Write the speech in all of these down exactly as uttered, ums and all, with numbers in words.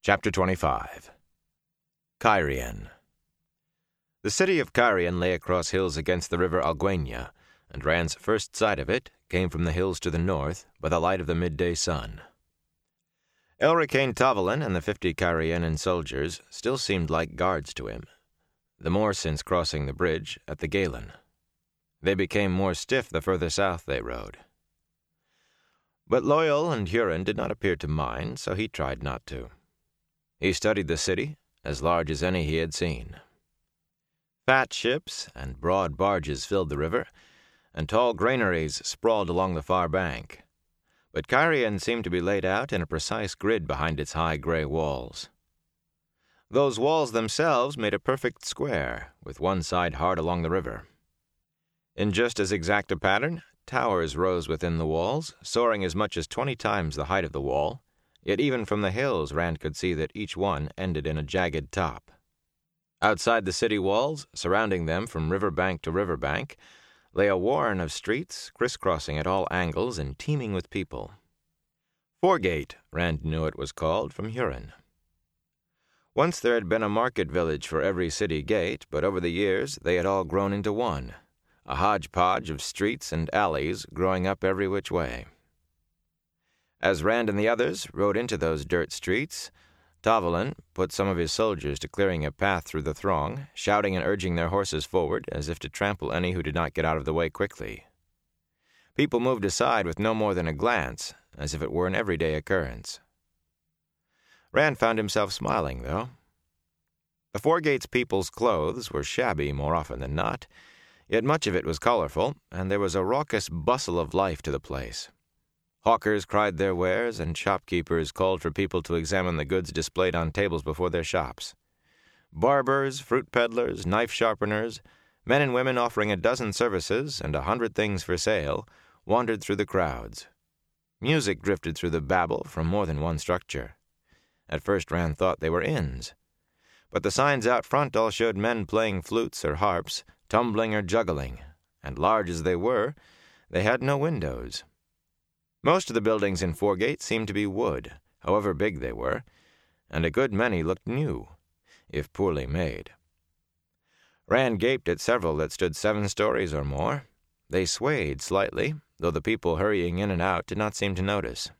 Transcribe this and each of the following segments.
Chapter twenty-five. Cairhien. The city of Cairhien lay across hills against the river Alguenya, and Rand's first sight of it came from the hills to the north by the light of the midday sun. Elricain Tavalin and the fifty Cairhienan soldiers still seemed like guards to him, the more since crossing the bridge at the Galen. They became more stiff the further south they rode. But Loial and Hurin did not appear to mind, so he tried not to. He studied the city, as large as any he had seen. Fat ships and broad barges filled the river, and tall granaries sprawled along the far bank. But Cairhien seemed to be laid out in a precise grid behind its high gray walls. Those walls themselves made a perfect square, with one side hard along the river. In just as exact a pattern, towers rose within the walls, soaring as much as twenty times the height of the wall, yet even from the hills Rand could see that each one ended in a jagged top. Outside the city walls, surrounding them from river bank to river bank, lay a warren of streets, crisscrossing at all angles and teeming with people. Foregate, Rand knew it was called from Hurin. Once there had been a market village for every city gate, but over the years they had all grown into one, a hodgepodge of streets and alleys growing up every which way. As Rand and the others rode into those dirt streets, Tavalin put some of his soldiers to clearing a path through the throng, shouting and urging their horses forward as if to trample any who did not get out of the way quickly. People moved aside with no more than a glance, as if it were an everyday occurrence. Rand found himself smiling, though. The Foregate's people's clothes were shabby more often than not, yet much of it was colorful, and there was a raucous bustle of life to the place. Hawkers cried their wares, and shopkeepers called for people to examine the goods displayed on tables before their shops. Barbers, fruit peddlers, knife sharpeners, men and women offering a dozen services and a hundred things for sale, wandered through the crowds. Music drifted through the babel from more than one structure. At first Rand thought they were inns, but the signs out front all showed men playing flutes or harps, tumbling or juggling, and large as they were, they had no windows. Most of the buildings in Foregate seemed to be wood, however big they were, and a good many looked new, if poorly made. Rand gaped at several that stood seven stories or more. They swayed slightly, though the people hurrying in and out did not seem to notice.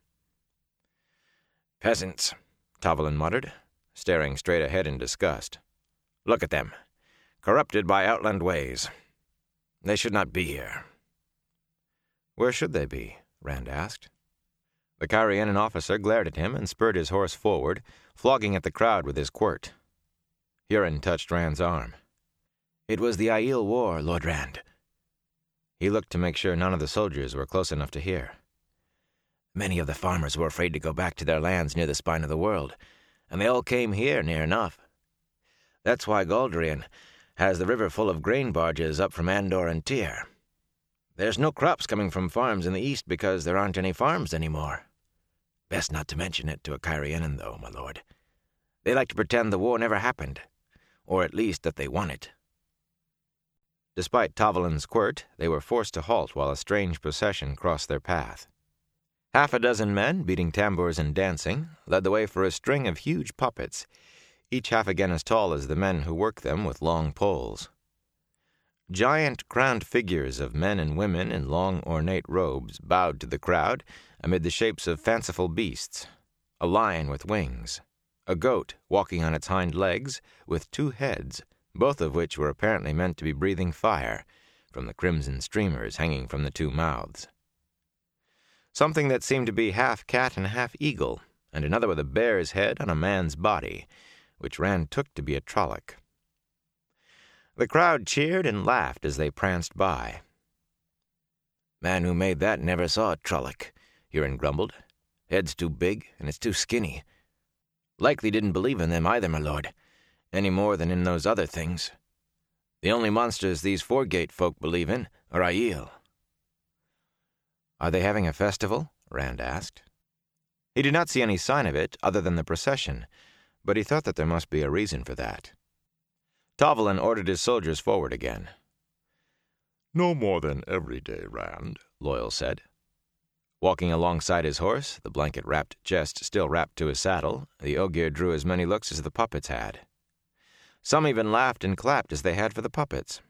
"Peasants," Tavalin muttered, staring straight ahead in disgust. "Look at them, corrupted by outland ways. They should not be here." "Where should they be?" Rand asked. The Cairhienan officer glared at him and spurred his horse forward, flogging at the crowd with his quirt. Hurin touched Rand's arm. "It was the Aiel War, Lord Rand." He looked to make sure none of the soldiers were close enough to hear. "Many of the farmers were afraid to go back to their lands near the spine of the world, and they all came here near enough. That's why Galdrian has the river full of grain barges up from Andor and Tyr. There's no crops coming from farms in the east because there aren't any farms anymore. Best not to mention it to a Cairhienan, though, my lord. They like to pretend the war never happened, or at least that they won it." Despite Tavalin's quirt, they were forced to halt while a strange procession crossed their path. Half a dozen men, beating tambours and dancing, led the way for a string of huge puppets, each half again as tall as the men who worked them with long poles. Giant crowned figures of men and women in long ornate robes bowed to the crowd amid the shapes of fanciful beasts, a lion with wings, a goat walking on its hind legs with two heads, both of which were apparently meant to be breathing fire from the crimson streamers hanging from the two mouths. Something that seemed to be half cat and half eagle, and another with a bear's head on a man's body, which Rand took to be a Trolloc. The crowd cheered and laughed as they pranced by. "Man who made that never saw a Trolloc," Hurin grumbled. "Head's too big, and it's too skinny. Likely didn't believe in them either, my lord, any more than in those other things. The only monsters these Foregate folk believe in are Aiel." "Are they having a festival?" Rand asked. He did not see any sign of it other than the procession, but he thought that there must be a reason for that. Tavalin ordered his soldiers forward again. "No more than every day, Rand," Loial said. Walking alongside his horse, the blanket-wrapped chest still wrapped to his saddle, the Ogier drew as many looks as the puppets had. Some even laughed and clapped as they had for the puppets.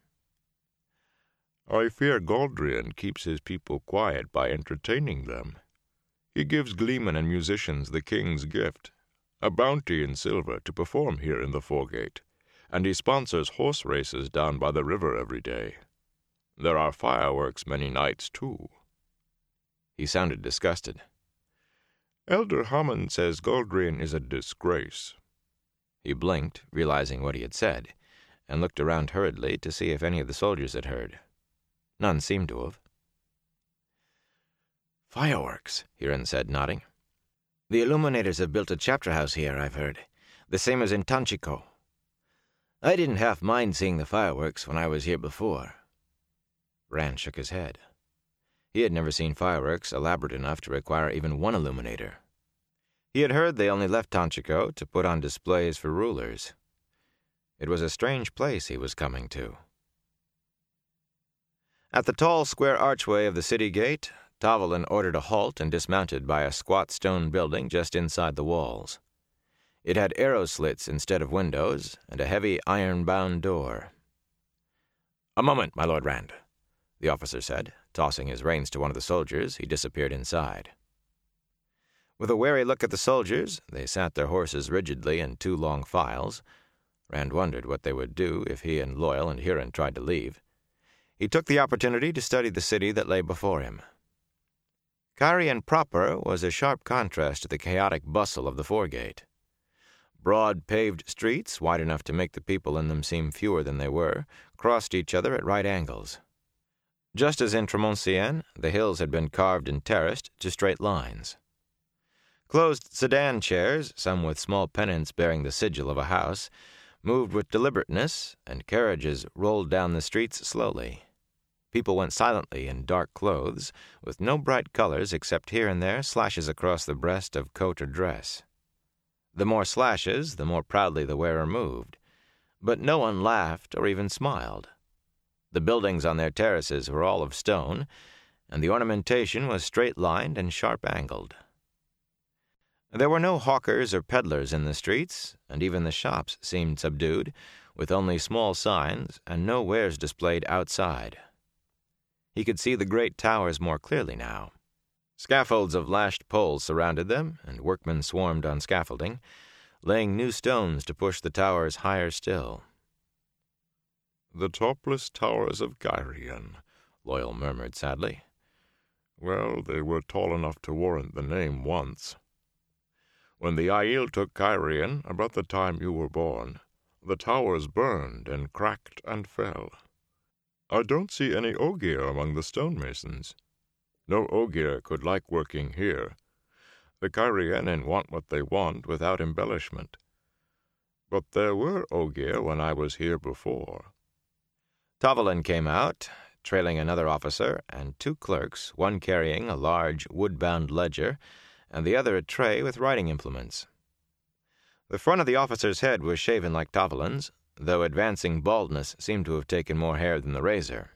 "I fear Galdrian keeps his people quiet by entertaining them. He gives gleemen and musicians the king's gift, a bounty in silver to perform here in the Foregate, and he sponsors horse races down by the river every day. There are fireworks many nights, too." He sounded disgusted. "Elder Hammond says Galdrian is a disgrace." He blinked, realizing what he had said, and looked around hurriedly to see if any of the soldiers had heard. None seemed to have. "Fireworks," Huron said, nodding. "The illuminators have built a chapter house here, I've heard, the same as in Tanchico. I didn't half mind seeing the fireworks when I was here before." Rand shook his head. He had never seen fireworks elaborate enough to require even one illuminator. He had heard they only left Tanchico to put on displays for rulers. It was a strange place he was coming to. At the tall square archway of the city gate, Tavalin ordered a halt and dismounted by a squat stone building just inside the walls. It had arrow slits instead of windows, and a heavy iron-bound door. "A moment, my Lord Rand," the officer said. Tossing his reins to one of the soldiers, he disappeared inside. With a wary look at the soldiers, they sat their horses rigidly in two long files. Rand wondered what they would do if he and Loyal and Huron tried to leave. He took the opportunity to study the city that lay before him. Cairhien proper was a sharp contrast to the chaotic bustle of the Foregate. Broad paved streets, wide enough to make the people in them seem fewer than they were, crossed each other at right angles. Just as in Tremoncienne, the hills had been carved and terraced to straight lines. Closed sedan chairs, some with small pennants bearing the sigil of a house, moved with deliberateness, and carriages rolled down the streets slowly. People went silently in dark clothes, with no bright colors except here and there slashes across the breast of coat or dress. The more slashes, the more proudly the wearer moved, but no one laughed or even smiled. The buildings on their terraces were all of stone, and the ornamentation was straight-lined and sharp-angled. There were no hawkers or peddlers in the streets, and even the shops seemed subdued, with only small signs and no wares displayed outside. He could see the great towers more clearly now. Scaffolds of lashed poles surrounded them, and workmen swarmed on scaffolding, laying new stones to push the towers higher still. "The topless towers of Cairhien," Loyal murmured sadly. "Well, they were tall enough to warrant the name once. When the Aiel took Cairhien, about the time you were born, the towers burned and cracked and fell. I don't see any Ogier among the stonemasons. No Ogier could like working here. The Cairhienin want what they want without embellishment. But there were Ogier when I was here before." Tavalin came out, trailing another officer and two clerks, one carrying a large wood-bound ledger, and the other a tray with writing implements. The front of the officer's head was shaven like Tavalin's, though advancing baldness seemed to have taken more hair than the razor.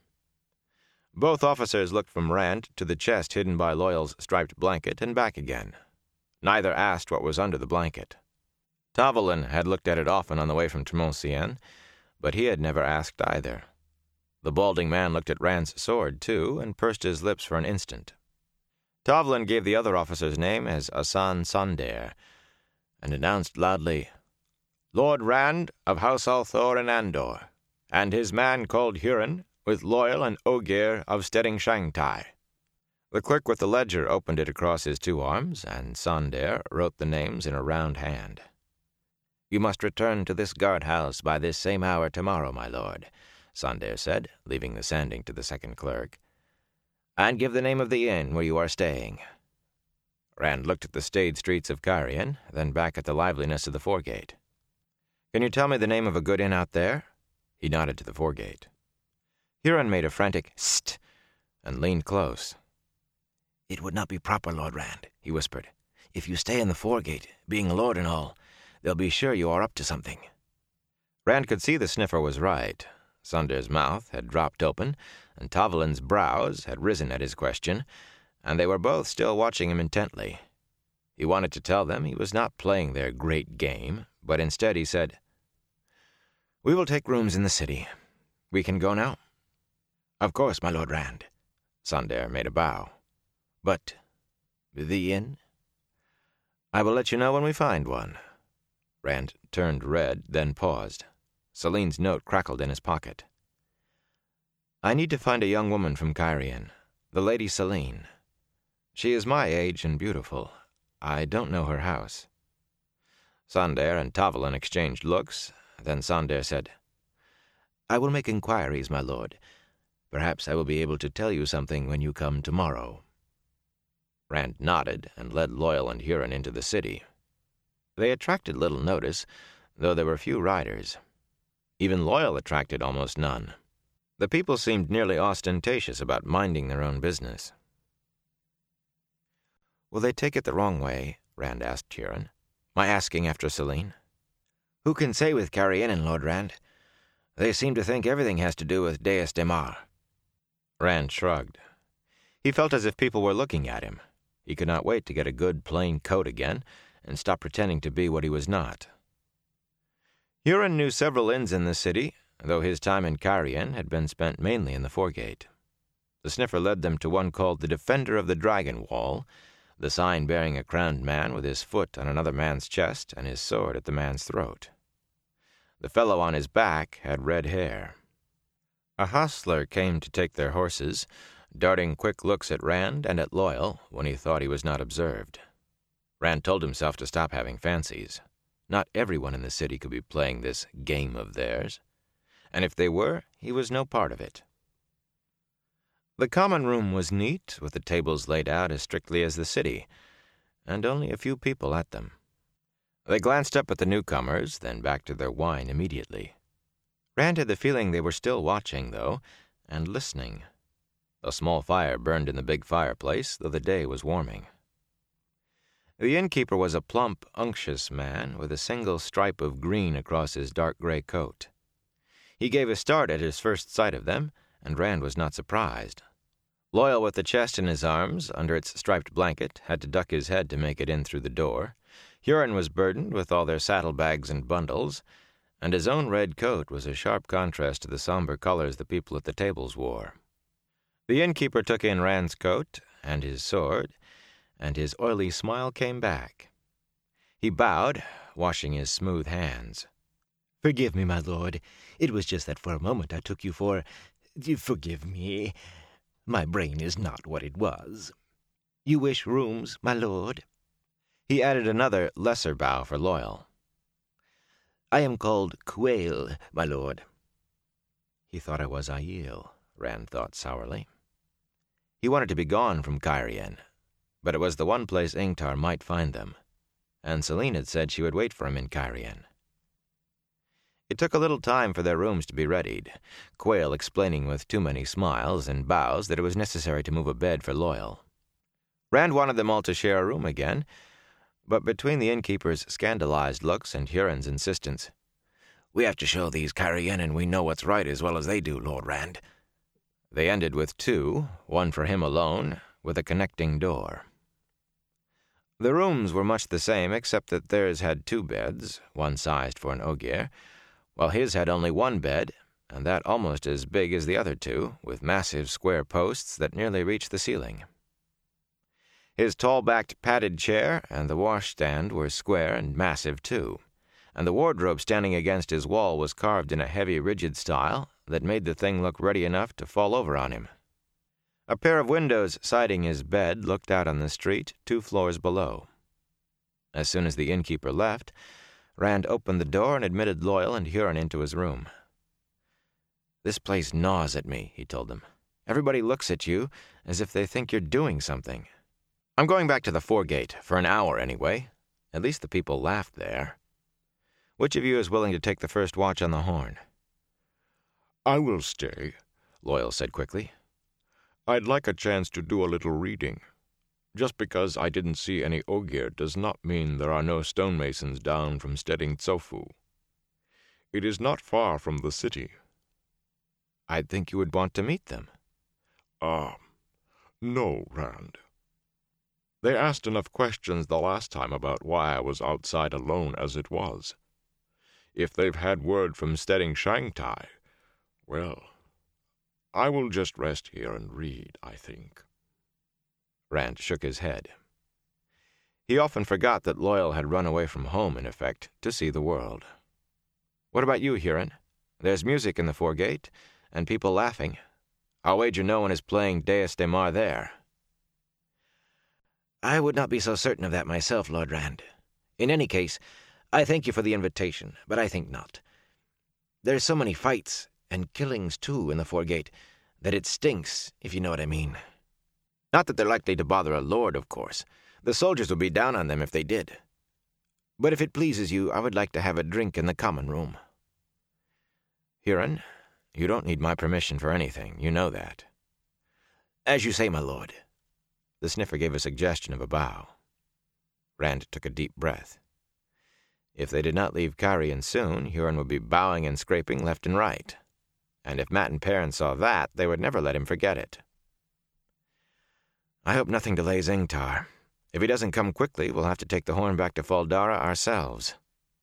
Both officers looked from Rand to the chest hidden by Loyal's striped blanket and back again. Neither asked what was under the blanket. Tavalin had looked at it often on the way from Tremoncienne, but he had never asked either. The balding man looked at Rand's sword, too, and pursed his lips for an instant. Tavalin gave the other officer's name as Asan Sonder, and announced loudly, "Lord Rand of House Althor in Andor, and his man called Huron, with Loyal and Ogier of Stedding Shangtai." The clerk with the ledger opened it across his two arms, and Sonder wrote the names in a round hand. "You must return to this guardhouse by this same hour tomorrow, my lord," Sonder said, leaving the sanding to the second clerk, "and give the name of the inn where you are staying." Rand looked at the staid streets of Cairhien, then back at the liveliness of the Foregate. "Can you tell me the name of a good inn out there?" He nodded to the Foregate. Huron made a frantic "St!" and leaned close. "It would not be proper, Lord Rand," he whispered. "If you stay in the Foregate, being a lord and all, they'll be sure you are up to something." Rand could see the sniffer was right. Sonder's mouth had dropped open, and Tavalin's brows had risen at his question, and they were both still watching him intently. He wanted to tell them he was not playing their great game, but instead he said, "We will take rooms in the city. We can go now?" "Of course, my Lord Rand." Sonder made a bow. "But the inn?" "I will let you know when we find one." Rand turned red, then paused. Selene's note crackled in his pocket. "I need to find a young woman from Cairhien, the Lady Selene. She is my age and beautiful. I don't know her house." Sonder and Tavalin exchanged looks. Then Sonder said, "I will make inquiries, my lord. Perhaps I will be able to tell you something when you come tomorrow." Rand nodded and led Loial and Huron into the city. They attracted little notice, though there were few riders. Even Loial attracted almost none. The people seemed nearly ostentatious about minding their own business. "Will they take it the wrong way?" Rand asked Huron. "My asking after Selene?" "Who can say with Cairhien, Lord Rand? They seem to think everything has to do with Deus Daemar." Rand shrugged. He felt as if people were looking at him. He could not wait to get a good plain coat again and stop pretending to be what he was not. Huron knew several inns in the city, though his time in Cairhien had been spent mainly in the Foregate. The sniffer led them to one called the Defender of the Dragon Wall, the sign bearing a crowned man with his foot on another man's chest and his sword at the man's throat. The fellow on his back had red hair. A hostler came to take their horses, darting quick looks at Rand and at Loial when he thought he was not observed. Rand told himself to stop having fancies. Not everyone in the city could be playing this game of theirs, and if they were, he was no part of it. The common room was neat, with the tables laid out as strictly as the city, and only a few people at them. They glanced up at the newcomers, then back to their wine immediately. Rand had the feeling they were still watching, though, and listening. A small fire burned in the big fireplace, though the day was warming. The innkeeper was a plump, unctuous man with a single stripe of green across his dark gray coat. He gave a start at his first sight of them, and Rand was not surprised. Loial, with the chest in his arms, under its striped blanket, had to duck his head to make it in through the door. Huron was burdened with all their saddlebags and bundles, and his own red coat was a sharp contrast to the somber colors the people at the tables wore. The innkeeper took in Rand's coat and his sword, and his oily smile came back. He bowed, washing his smooth hands. "Forgive me, my lord. It was just that for a moment I took you for... Forgive me. My brain is not what it was. You wish rooms, my lord?" He added another, lesser bow for Loial. "I am called Quail, my lord." He thought I was Aiel, Rand thought sourly. He wanted to be gone from Cairhien, but it was the one place Ingtar might find them, and Selene had said she would wait for him in Cairhien. It took a little time for their rooms to be readied, Quail explaining with too many smiles and bows that it was necessary to move a bed for Loial. Rand wanted them all to share a room again, but between the innkeeper's scandalized looks and Huron's insistence, "We have to show these Cairhienin we know what's right as well as they do, Lord Rand," they ended with two, one for him alone, with a connecting door. The rooms were much the same, except that theirs had two beds, one sized for an ogier, while his had only one bed, and that almost as big as the other two, with massive square posts that nearly reached the ceiling. His tall-backed padded chair and the washstand were square and massive, too, and the wardrobe standing against his wall was carved in a heavy, rigid style that made the thing look ready enough to fall over on him. A pair of windows siding his bed looked out on the street two floors below. As soon as the innkeeper left, Rand opened the door and admitted Loial and Huron into his room. "This place gnaws at me," he told them. "Everybody looks at you as if they think you're doing something. I'm going back to the Foregate, for an hour anyway. At least the people laughed there. Which of you is willing to take the first watch on the horn?" "I will stay," Loial said quickly. "I'd like a chance to do a little reading. Just because I didn't see any ogier does not mean there are no stonemasons down from Stedding Tsofu. It is not far from the city." "I'd think you would want to meet them." "Ah, no, Rand. They asked enough questions the last time about why I was outside alone as it was. If they've had word from Steading Shangtai, well, I will just rest here and read, I think." Rand shook his head. He often forgot that Loyal had run away from home, in effect, to see the world. "What about you, Huron? There's music in the foregate, and people laughing. I'll wager no one is playing Deus Daemar there." "I would not be so certain of that myself, Lord Rand. In any case, I thank you for the invitation, but I think not. There's so many fights, and killings too, in the foregate, that it stinks, if you know what I mean. Not that they're likely to bother a lord, of course. The soldiers would be down on them if they did. But if it pleases you, I would like to have a drink in the common room." "Huron, you don't need my permission for anything, you know that." "As you say, my lord." The sniffer gave a suggestion of a bow. Rand took a deep breath. If they did not leave Cairhien soon, Huron would be bowing and scraping left and right. And if Mat and Perrin saw that, they would never let him forget it. "I hope nothing delays Ingtar. If he doesn't come quickly, we'll have to take the horn back to Fal Dara ourselves."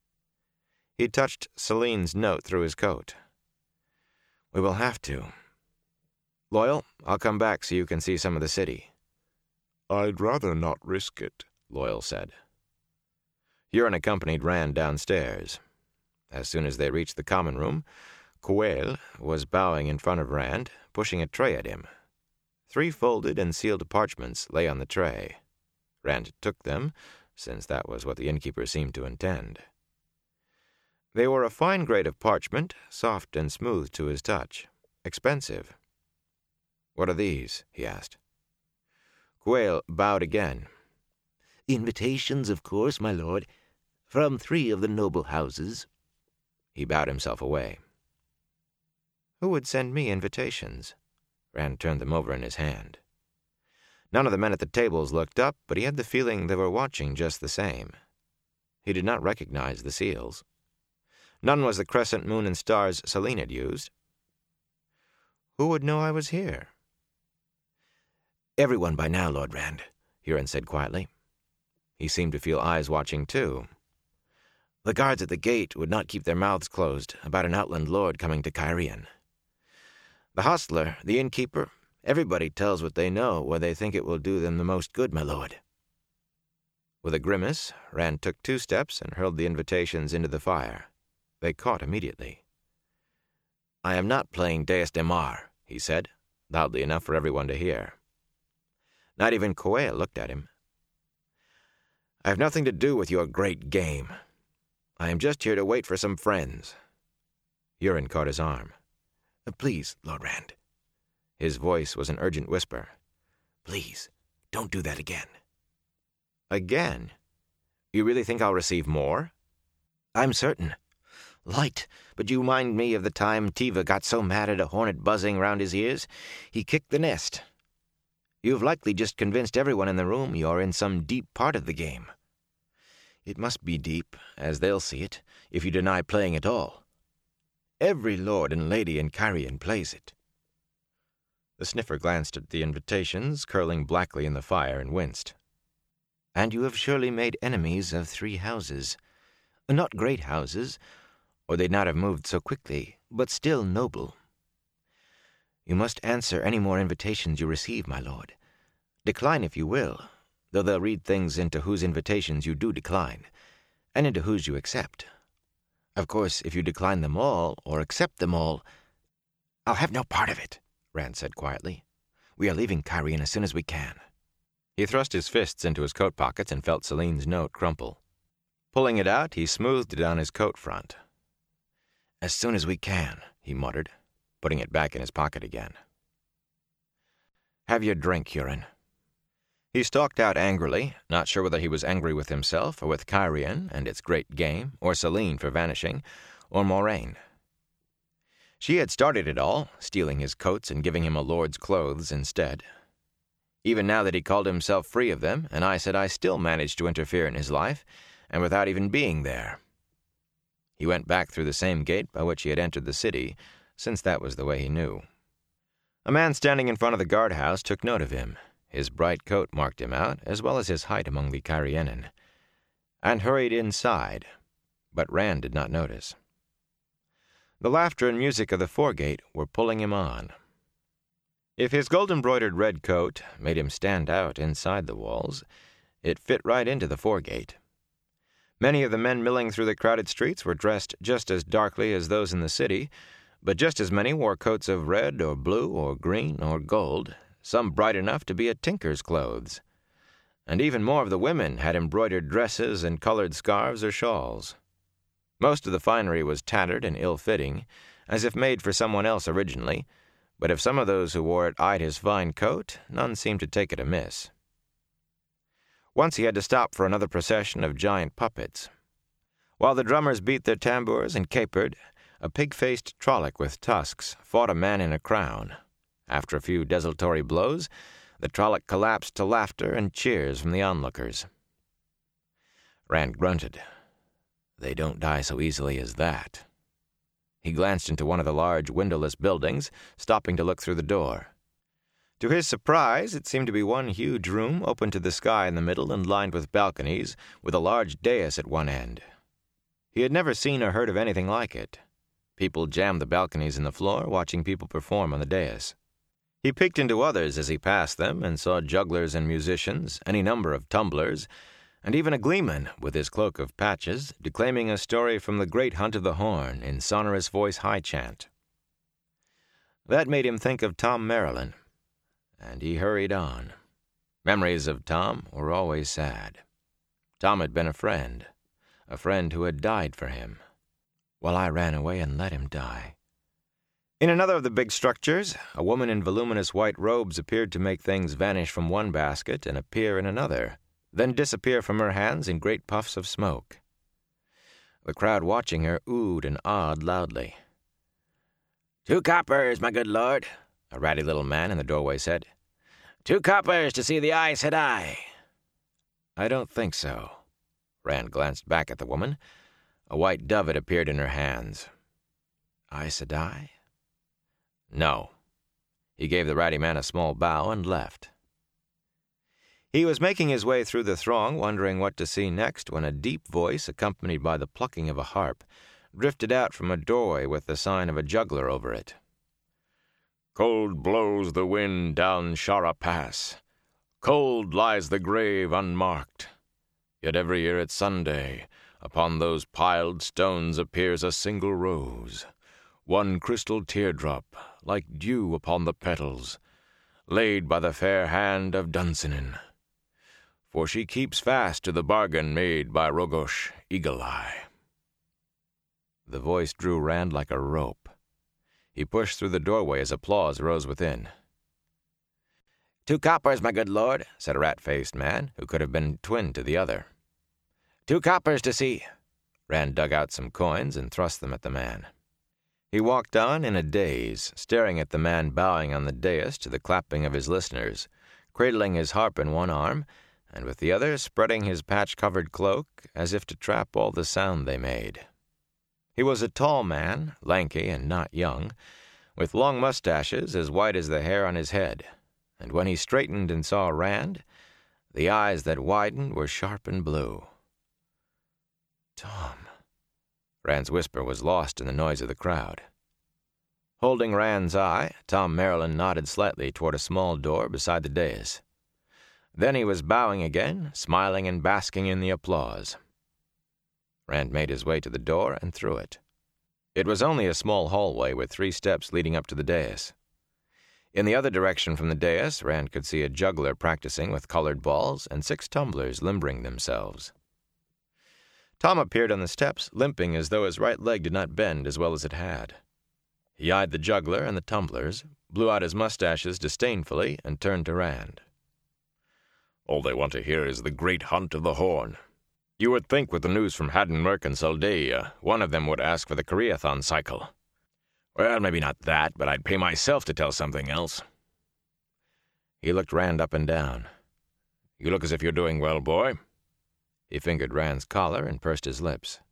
He touched Selene's note through his coat. "We will have to. Loyal, I'll come back so you can see some of the city." "I'd rather not risk it," Loyal said. Huron accompanied Rand downstairs. As soon as they reached the common room, Kuail was bowing in front of Rand, pushing a tray at him. Three folded and sealed parchments lay on the tray. Rand took them, since that was what the innkeeper seemed to intend. They were a fine grade of parchment, soft and smooth to his touch, expensive. "What are these?" he asked. Kuail bowed again. "Invitations, of course, my lord, from three of the noble houses." He bowed himself away. "Who would send me invitations?" Rand turned them over in his hand. None of the men at the tables looked up, but he had the feeling they were watching just the same. He did not recognize the seals. None was the crescent moon and stars Selene had used. "Who would know I was here?" "Everyone by now, Lord Rand," Huron said quietly. He seemed to feel eyes watching, too. "The guards at the gate would not keep their mouths closed about an outland lord coming to Cairhien. The hostler, the innkeeper, everybody tells what they know where they think it will do them the most good, my lord." With a grimace, Rand took two steps and hurled the invitations into the fire. They caught immediately. "I am not playing Deus Daemar," he said, loudly enough for everyone to hear. Not even Kuail looked at him. "I have nothing to do with your great game. I am just here to wait for some friends." Huron caught his arm. "Please, Lord Rand." His voice was an urgent whisper. "Please, don't do that again." "Again? You really think I'll receive more?" "I'm certain. Light, but you remind me of the time Tiva got so mad at a hornet buzzing round his ears, he kicked the nest. You've likely just convinced everyone in the room you're in some deep part of the game. It must be deep, as they'll see it, if you deny playing at all. Every lord and lady in Cairhien plays it." The sniffer glanced at the invitations curling blackly in the fire and winced. "And you have surely made enemies of three houses. Not great houses, or they'd not have moved so quickly, but still noble. You must answer any more invitations you receive, my lord. Decline if you will, though they'll read things into whose invitations you do decline, and into whose you accept. Of course, if you decline them all, or accept them all—" "I'll have no part of it," Rand said quietly. "We are leaving Cairhien as soon as we can." He thrust his fists into his coat pockets and felt Selene's note crumple. Pulling it out, he smoothed it on his coat front. "As soon as we can," he muttered, putting it back in his pocket again. "Have your drink, Huron." He stalked out angrily, not sure whether he was angry with himself or with Cairhien and its great game, or Selene for vanishing, or Moraine. She had started it all, stealing his coats and giving him a lord's clothes instead. Even now that he called himself free of them, and Aes Sedai still managed to interfere in his life, and without even being there. He went back through the same gate by which he had entered the city, since that was the way he knew. A man standing in front of the guardhouse took note of him. his bright coat marked him out, as well as his height among the Cairienin, and hurried inside, but Rand did not notice. The laughter and music of the foregate were pulling him on. If his gold-embroidered red coat made him stand out inside the walls, it fit right into the foregate. Many of the men milling through the crowded streets were dressed just as darkly as those in the city, but just as many wore coats of red or blue or green or gold, some bright enough to be a tinker's clothes. And even more of the women had embroidered dresses and colored scarves or shawls. Most of the finery was tattered and ill-fitting, as if made for someone else originally, but if some of those who wore it eyed his fine coat, none seemed to take it amiss. Once he had to stop for another procession of giant puppets. While the drummers beat their tambours and capered, a pig-faced Trolloc with tusks fought a man in a crown. After a few desultory blows, the Trolloc collapsed to laughter and cheers from the onlookers. Rand grunted. They don't die so easily as that. He glanced into one of the large windowless buildings, stopping to look through the door. To his surprise, it seemed to be one huge room open to the sky in the middle and lined with balconies, with a large dais at one end. He had never seen or heard of anything like it. People jammed the balconies in the floor, watching people perform on the dais. He peeked into others as he passed them and saw jugglers and musicians, any number of tumblers, and even a gleeman, with his cloak of patches, declaiming a story from the Great Hunt of the Horn in sonorous voice high chant. That made him think of Tom Merrilin, and he hurried on. Memories of Tom were always sad. Tom had been a friend, a friend who had died for him, while I ran away and let him die. In another of the big structures, a woman in voluminous white robes appeared to make things vanish from one basket and appear in another, then disappear from her hands in great puffs of smoke. The crowd watching her oohed and awed loudly. "Two coppers, my good lord," a ratty little man in the doorway said. "Two coppers to see the Aes Sedai." "I don't think so." Rand glanced back at the woman. A white dove had appeared in her hands. "Aes Sedai?" "No." He gave the ratty man a small bow and left. He was making his way through the throng, wondering what to see next, when a deep voice, accompanied by the plucking of a harp, drifted out from a doorway with the sign of a juggler over it. Cold blows the wind down Shara Pass. Cold lies the grave unmarked. Yet every year at Sunday, upon those piled stones appears a single rose, one crystal teardrop, like dew upon the petals, laid by the fair hand of Dunsinin. For she keeps fast to the bargain made by Rogosh Eagle-Eye. The voice drew Rand like a rope. He pushed through the doorway as applause rose within. "Two coppers, my good lord," said a rat-faced man, who could have been twin to the other. "Two coppers to see." Rand dug out some coins and thrust them at the man. He walked on in a daze, staring at the man bowing on the dais to the clapping of his listeners, cradling his harp in one arm, and with the other spreading his patch-covered cloak as if to trap all the sound they made. He was a tall man, lanky and not young, with long mustaches as white as the hair on his head, and when he straightened and saw Rand, the eyes that widened were sharp and blue. "Tom." Rand's whisper was lost in the noise of the crowd. Holding Rand's eye, Tom Merrilin nodded slightly toward a small door beside the dais. Then he was bowing again, smiling and basking in the applause. Rand made his way to the door and through it. It was only a small hallway with three steps leading up to the dais. In the other direction from the dais, Rand could see a juggler practicing with colored balls and six tumblers limbering themselves. Tom appeared on the steps, limping as though his right leg did not bend as well as it had. He eyed the juggler and the tumblers, blew out his mustaches disdainfully, and turned to Rand. "All they want to hear is the Great Hunt of the Horn. You would think with the news from Haddon Merk and Soldaia, one of them would ask for the Koreathon cycle. Well, maybe not that, but I'd pay myself to tell something else." He looked Rand up and down. "You look as if you're doing well, boy." He fingered Rand's collar and pursed his lips.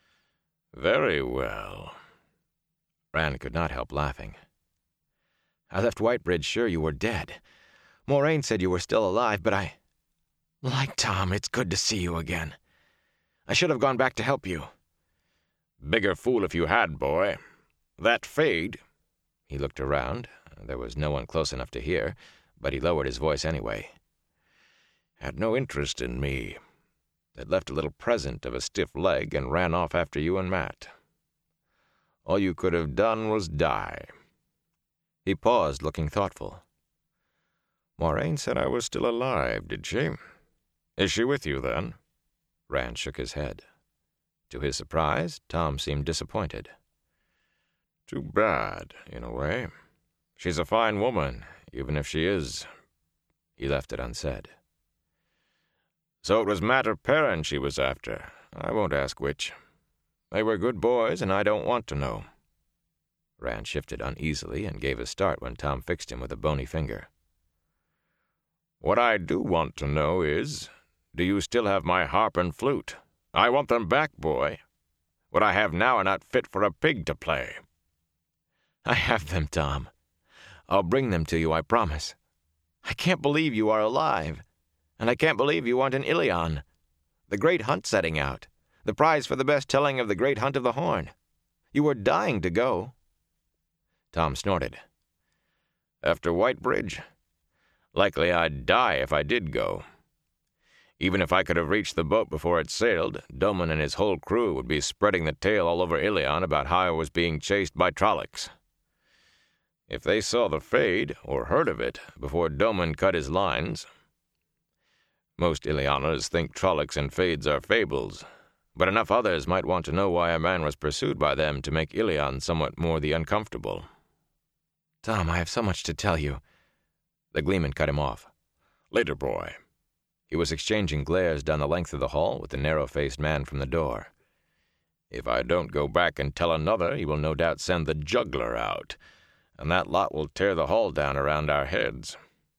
"Very well." Rand could not help laughing. "I left Whitebridge sure you were dead. Moraine said you were still alive, but I... Like Tom, it's good to see you again. I should have gone back to help you. Bigger fool if you had, boy. That fade... He looked around. There was no one close enough to hear, but he lowered his voice anyway. Had no interest in me. It left a little present of a stiff leg and ran off after you and Matt. All you could have done was die. He paused, looking thoughtful. Moraine said I was still alive, did she? Is she with you, then? Rand shook his head. To his surprise, Tom seemed disappointed. Too bad, in a way. She's a fine woman, even if she is... He left it unsaid. So it was Matt or Perrin she was after. I won't ask which. They were good boys, and I don't want to know. Rand shifted uneasily and gave a start when Tom fixed him with a bony finger. What I do want to know is, do you still have my harp and flute? I want them back, boy. What I have now are not fit for a pig to play. I have them, Tom. I'll bring them to you, I promise. I can't believe you are alive. And I can't believe you want an Ilion. The great hunt setting out. The prize for the best telling of the great hunt of the Horn. You were dying to go. Tom snorted. After Whitebridge? Likely I'd die if I did go. Even if I could have reached the boat before it sailed, Doman and his whole crew would be spreading the tale all over Ilion about how I was being chased by Trollocs. If they saw the fade, or heard of it, before Doman cut his lines... Most Ilioners think Trollocs and fades are fables, but enough others might want to know why a man was pursued by them to make Ilion somewhat more the uncomfortable. Tom, I have so much to tell you. The gleeman cut him off. Later, boy. He was exchanging glares down the length of the hall with the narrow-faced man from the door. If I don't go back and tell another, he will no doubt send the juggler out, and that lot will tear the hall down around our heads.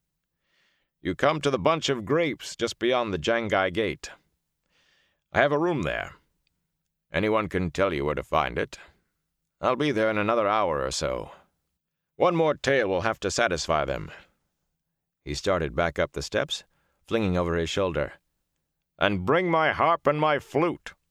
You come to the bunch of grapes just beyond the Jangai Gate. I have a room there. Anyone can tell you where to find it. I'll be there in another hour or so. One more tale will have to satisfy them. He started back up the steps, flinging over his shoulder. And bring my harp and my flute.